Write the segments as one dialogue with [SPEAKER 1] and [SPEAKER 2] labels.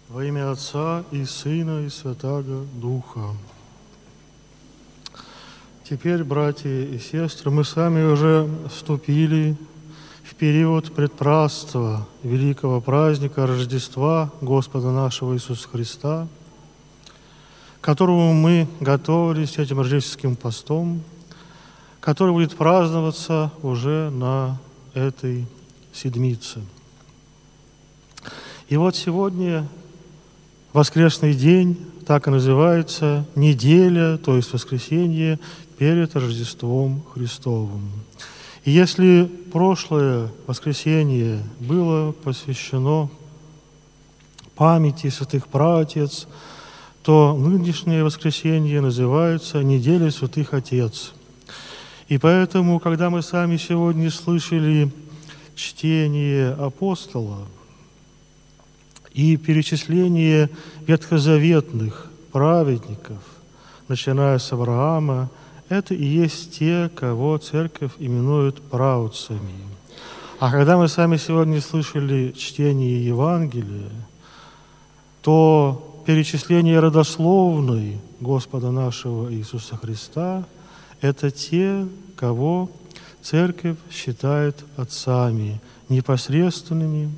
[SPEAKER 1] Во имя Отца и Сына и Святаго Духа. Теперь, братья и сестры, мы с вами уже вступили в период предпразднства великого праздника Рождества Господа нашего Иисуса Христа, к которому мы готовились этим рождественским постом, который будет праздноваться уже на этой седмице. И вот сегодня воскресный день, так и называется, неделя, то есть воскресенье перед Рождеством Христовым. И если прошлое воскресенье было посвящено памяти святых праотец, то нынешнее воскресенье называется неделя святых отец. И поэтому, когда мы сами сегодня слышали чтение апостола и перечисление ветхозаветных праведников, начиная с Авраама, это и есть те, кого Церковь именует праотцами. А когда мы сами сегодня слышали чтение Евангелия, то перечисление родословной Господа нашего Иисуса Христа – это те, кого Церковь считает отцами, непосредственными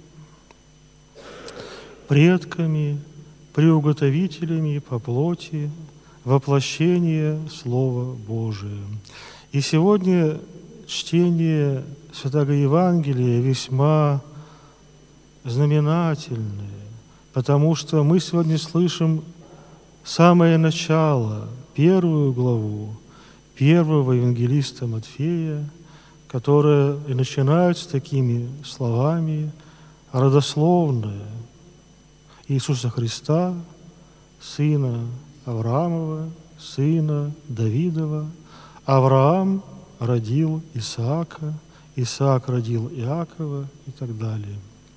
[SPEAKER 1] предками, приуготовителями по плоти, воплощение Слова Божия. И сегодня чтение Святого Евангелия весьма знаменательное, потому что мы сегодня слышим самое начало, первую главу первого евангелиста Матфея, которая и начинается такими словами: родословная Иисуса Христа, сына Авраамова, сына Давидова. Авраам родил Исаака, Исаак родил Иакова и так далее.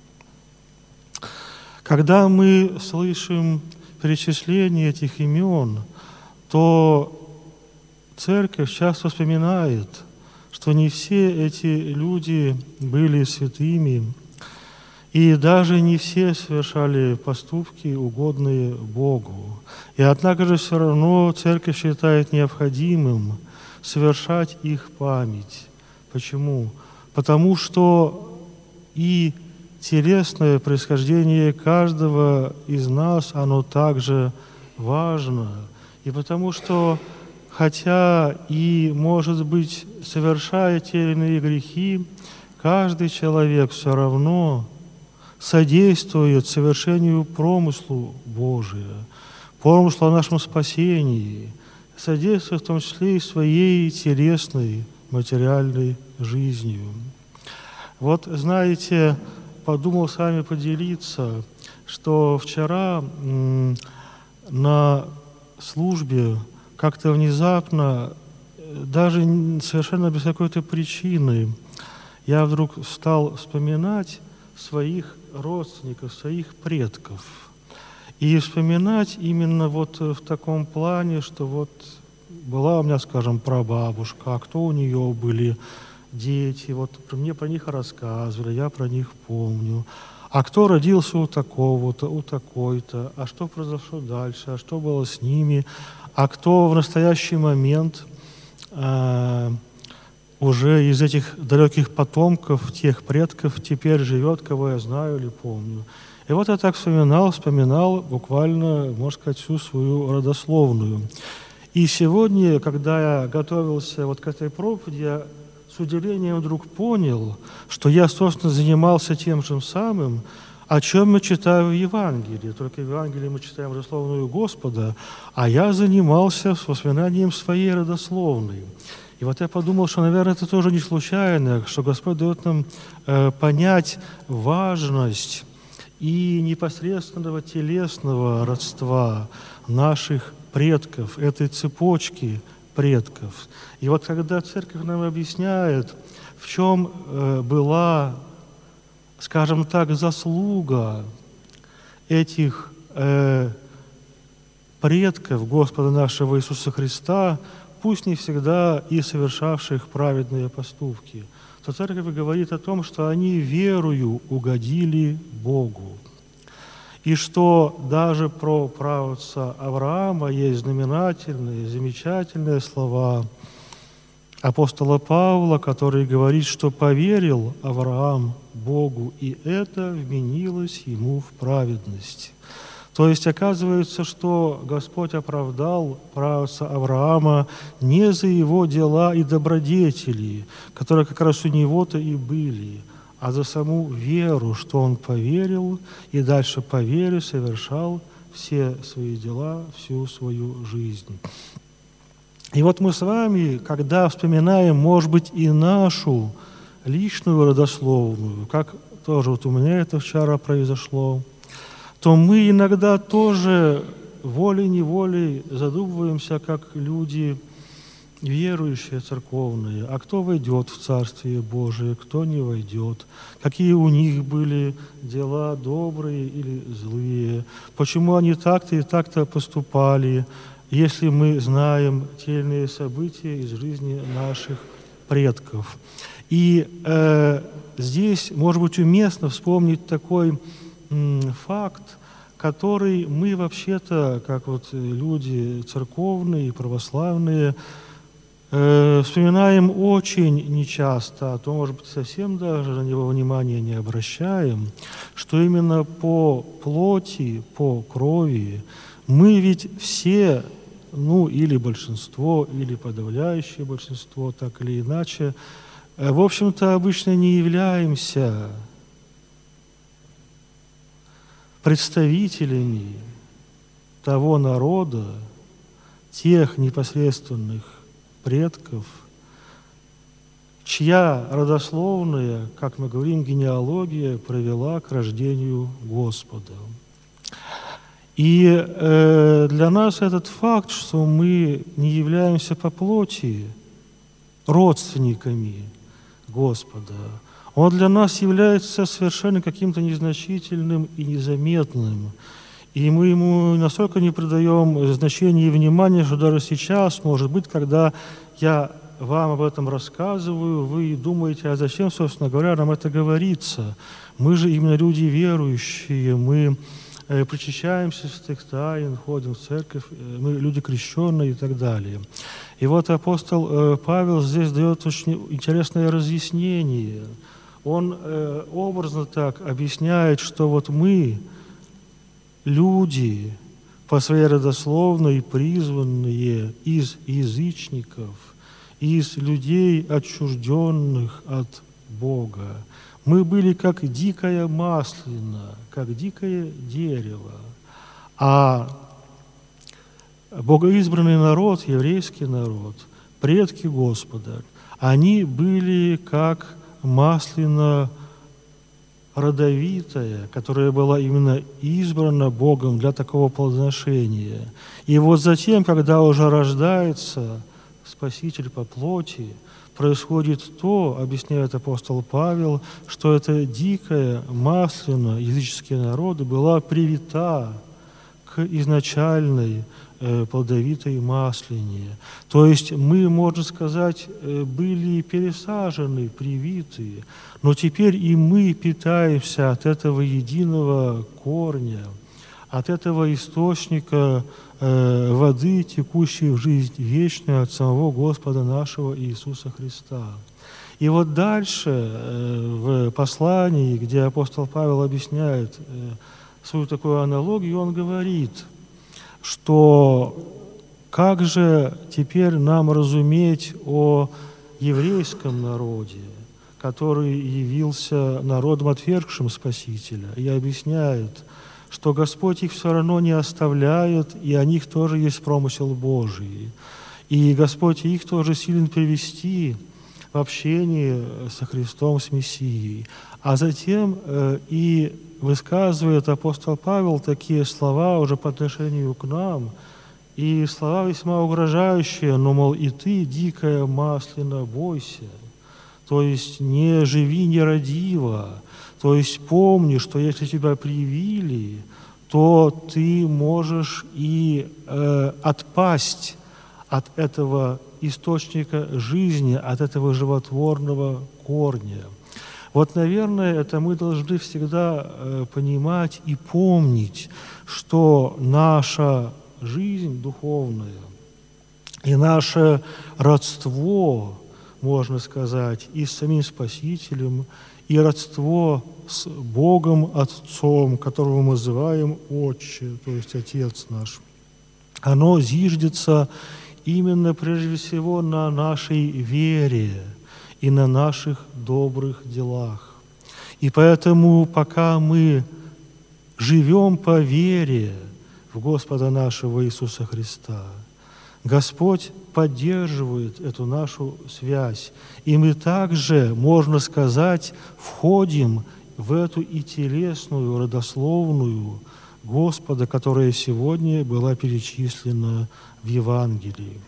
[SPEAKER 1] Когда мы слышим перечисление этих имен, то Церковь часто вспоминает, что не все эти люди были святыми, и даже не все совершали поступки, угодные Богу. И однако же все равно Церковь считает необходимым совершать их память. Почему? Потому что и телесное происхождение каждого из нас, оно также важно. И потому что, хотя и, может быть, совершая те или иные грехи, каждый человек все равно содействует совершению промыслу Божия, промыслу о нашем спасении, содействует в том числе и своей телесной, материальной жизнью. Вот, знаете, подумал с вами поделиться, что вчера на службе как-то внезапно, даже совершенно без какой-то причины, я вдруг стал вспоминать своих родственников, своих предков. И вспоминать именно вот в таком плане, что вот была у меня, скажем, прабабушка, а кто у нее были дети, вот мне про них рассказывали, я про них помню. А кто родился у такого-то, у такой-то, а что произошло дальше, а что было с ними, а кто в настоящий момент уже из этих далеких потомков, тех предков теперь живет, кого я знаю или помню. И вот я так вспоминал буквально, можно сказать, всю свою родословную. И сегодня, когда я готовился вот к этой проповеди, я с удивлением вдруг понял, что я, собственно, занимался тем же самым, о чем мы читаем в Евангелии. Только в Евангелии мы читаем родословную Господа, а я занимался воспоминанием своей родословной. И вот я подумал, что, наверное, это тоже не случайно, что Господь дает нам понять важность и непосредственного телесного родства наших предков, этой цепочки предков. И вот когда Церковь нам объясняет, в чем была, скажем так, заслуга этих предков Господа нашего Иисуса Христа, пусть не всегда и совершавших праведные поступки, то Церковь говорит о том, что они верою угодили Богу. и что даже про праотца Авраама есть знаменательные, замечательные слова апостола Павла, который говорит, что поверил Авраам Богу, и это вменилось ему в праведность. То есть оказывается, что Господь оправдал праотца Авраама не за его дела и добродетели, которые как раз у него-то и были, а за саму веру, что он поверил и дальше по вере совершал все свои дела, всю свою жизнь. И вот мы с вами, когда вспоминаем, может быть, и нашу личную родословную, как тоже вот у меня это вчера произошло, то мы иногда тоже волей-неволей задумываемся, как люди верующие, церковные, а кто войдет в Царствие Божие, кто не войдет, какие у них были дела добрые или злые, почему они так-то и так-то поступали, если мы знаем те или иные события из жизни наших предков. И здесь, может быть, уместно вспомнить такой факт, который мы вообще-то, как вот люди церковные, православные, вспоминаем очень нечасто, а то, может быть, совсем даже на него внимания не обращаем, что именно по плоти, по крови мы ведь все, ну, или большинство, или подавляющее большинство, так или иначе, в общем-то, обычно не являемся представителями того народа, тех непосредственных предков, чья родословная, как мы говорим, генеалогия привела к рождению Господа. И для нас этот факт, что мы не являемся по плоти родственниками Господа, он для нас является совершенно каким-то незначительным и незаметным. И мы ему настолько не придаем значения и внимания, что даже сейчас, может быть, когда я вам об этом рассказываю, вы думаете, а зачем, собственно говоря, нам это говорится? Мы же именно люди верующие, мы причащаемся святых тайн, ходим в церковь, мы люди крещенные и так далее. И вот апостол Павел здесь дает очень интересное разъяснение. Он образно так объясняет, что вот мы, люди, по своей родословной призванные из язычников, из людей, отчужденных от Бога. Мы были как дикая маслина, как дикое дерево. А богоизбранный народ, еврейский народ, предки Господа, они были как маслина родовитая, которая была именно избрана Богом для такого плодоношения. И вот затем, когда уже рождается Спаситель по плоти, происходит то, объясняет апостол Павел, что эта дикая маслина языческие народы была привита к изначальной плодовитой маслине. То есть мы, можно сказать, были пересажены, привиты, но теперь и мы питаемся от этого единого корня, от этого источника воды, текущей в жизнь вечную от самого Господа нашего Иисуса Христа. И вот дальше в послании, где апостол Павел объясняет свою такую аналогию, он говорит, что как же теперь нам разуметь о еврейском народе, который явился народом, отвергшим Спасителя, и объясняет, что Господь их все равно не оставляет, и о них тоже есть промысел Божий. И Господь их тоже силен привести в общение со Христом, с Мессией. А затем и высказывает апостол Павел такие слова уже по отношению к нам, и слова весьма угрожающие, но, мол, и ты, дикая маслина, бойся, то есть не живи нерадиво, то есть помни, что если тебя привили, то ты можешь и отпасть от этого источника жизни, от этого животворного корня. Вот, наверное, это мы должны всегда понимать и помнить, что наша жизнь духовная и наше родство, можно сказать, и с самим Спасителем, и родство с Богом Отцом, которого мы называем Отче, то есть Отец наш, оно зиждется именно прежде всего на нашей вере и на наших добрых делах. И поэтому, пока мы живем по вере в Господа нашего Иисуса Христа, Господь поддерживает эту нашу связь. И мы также, можно сказать, входим в эту и телесную, родословную Господа, которая сегодня была перечислена в Евангелии.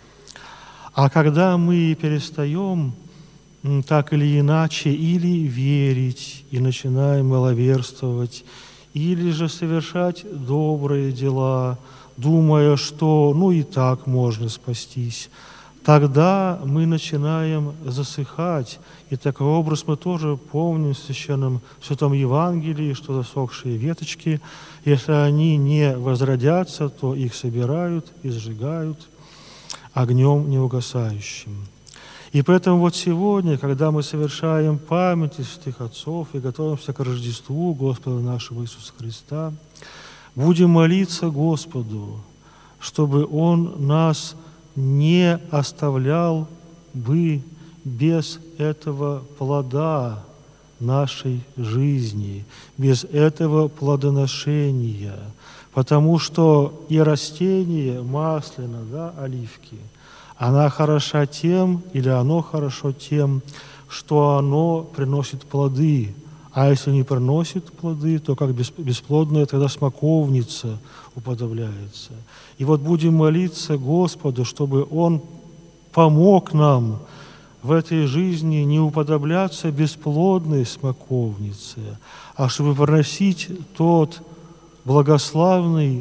[SPEAKER 1] А когда мы перестаем так или иначе или верить и начинаем маловерствовать, или же совершать добрые дела, думая, что и так можно спастись, тогда мы начинаем засыхать. И такой образ мы тоже помним в Святом Евангелии, что засохшие веточки, если они не возродятся, то их собирают и сжигают огнем неугасающим. И поэтому вот сегодня, когда мы совершаем память святых отцов и готовимся к Рождеству Господа нашего Иисуса Христа, будем молиться Господу, чтобы Он нас не оставлял бы без этого плода нашей жизни, без этого плодоношения, потому что и растение маслина, оливки, она хороша тем, или оно хорошо тем, что оно приносит плоды. А если не приносит плоды, то как бесплодная тогда смоковница уподобляется. И вот будем молиться Господу, чтобы Он помог нам в этой жизни не уподобляться бесплодной смоковнице, а чтобы приносить тот благословный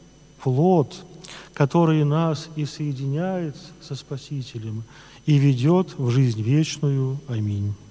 [SPEAKER 1] плод, который нас и соединяет со Спасителем и ведет в жизнь вечную. Аминь.